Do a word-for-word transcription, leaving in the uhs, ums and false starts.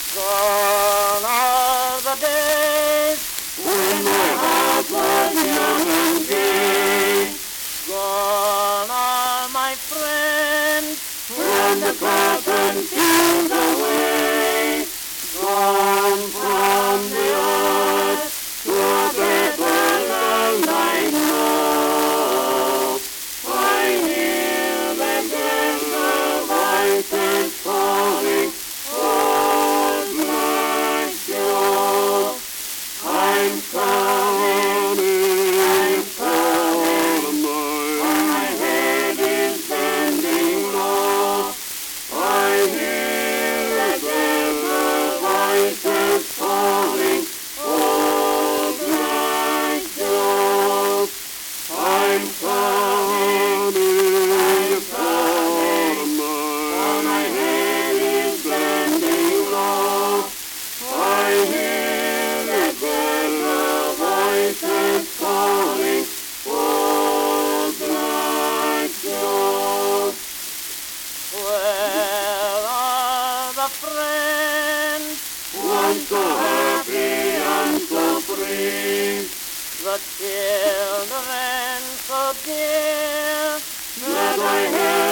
Gone are the days when my heart was young and gay. Gone are my friends when the curtain peeled away. Gone from the earth to a better land I know. I hear them gentle voices calling, "Old Black Joe." I'm coming, I'm coming, my head is bending low. I hear the gentle voices calling, "Old Black Joe." I'm coming, I'm coming, my head is bending low. I hear the gentle voices calling, "Old Black Joe." Where are the friends once so happy and so free? The children so dear that I held